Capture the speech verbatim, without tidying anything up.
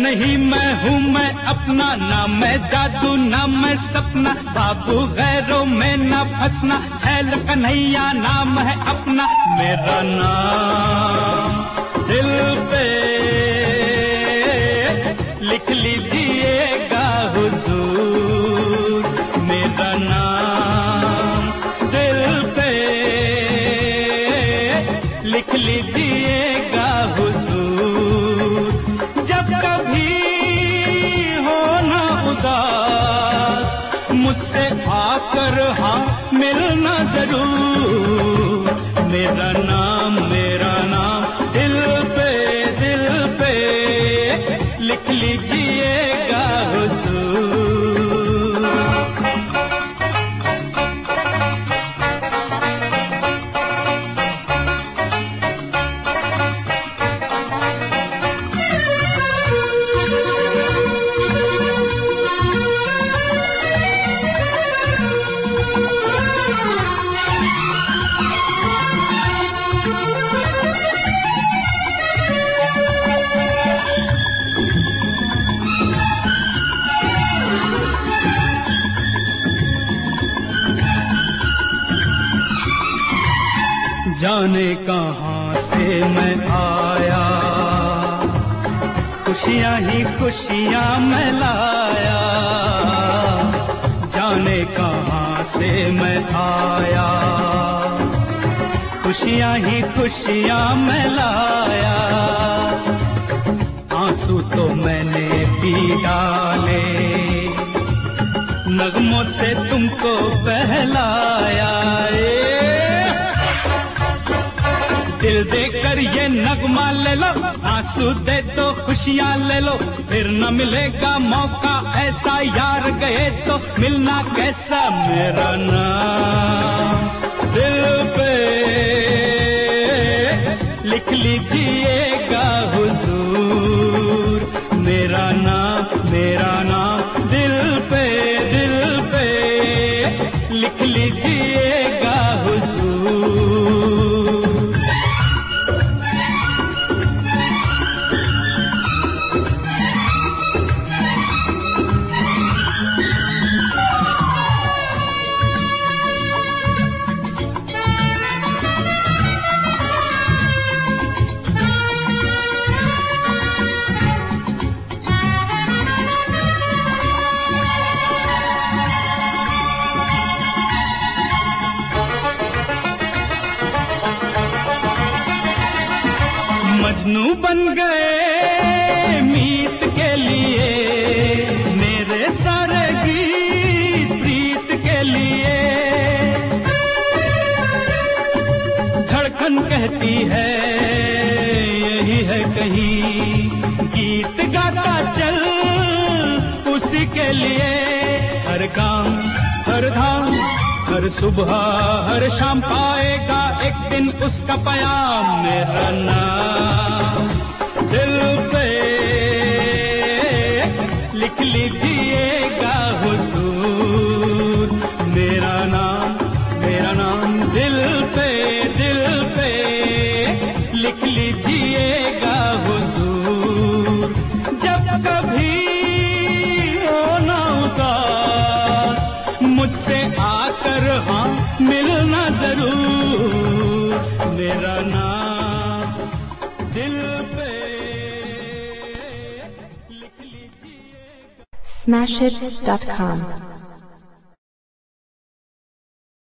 नहीं मैं हूँ मैं अपना, ना मैं जादू ना मैं सपना, बाबू गैरों में ना फंसना, छैल कन्हैया नाम है अपना। मेरा नाम दिल पे लिख लीजिएगा हुजूर, मेरा नाम दिल पे लिख लीजिएगा हुजूर। जब कभी हो ना उदास मुझसे आकर हाँ मिलना जरूर, मेरा नाम मेरा नाम दिल पे दिल पे लिख लीजिएगा हुजूर। जाने कहाँ से मैं आया, खुशियाँ ही खुशियाँ मैं लाया। जाने कहाँ से मैं आया, खुशियाँ ही खुशियाँ मैं लाया। आंसू तो मैंने पी डाले, नगमों से तुमको बहलाया। दिल देकर ये नगमा ले लो, आंसू दे तो खुशियाँ ले लो, फिर न मिलेगा मौका ऐसा यार गए तो मिलना कैसा। मेरा नाम दिल पे लिख लीजिएगा हुजूर, मेरा नाम मेरा नाम दिल पे दिल पे लिख लीजिएगा हुजूर। मजनू बन गए मीत के लिए, मेरे सारे गीत प्रीत के लिए। धड़कन कहती है यही है कहीं, गीत गाता चल उसी के लिए। हर काम हर धाम हर सुबह हर शाम पाएगा एक दिन उसका पयाम। मेरा नाम दिल पे लिख लीजिएगा हुजूर, मेरा नाम मेरा नाम दिल पे दिल पे लिख लीजिएगा हुजूर। जब कभी हो ना उदास मुझसे आकर हाँ मिलना जरूर, मेरा नाम दिल पे लिख लीजिए। Smashhits dot com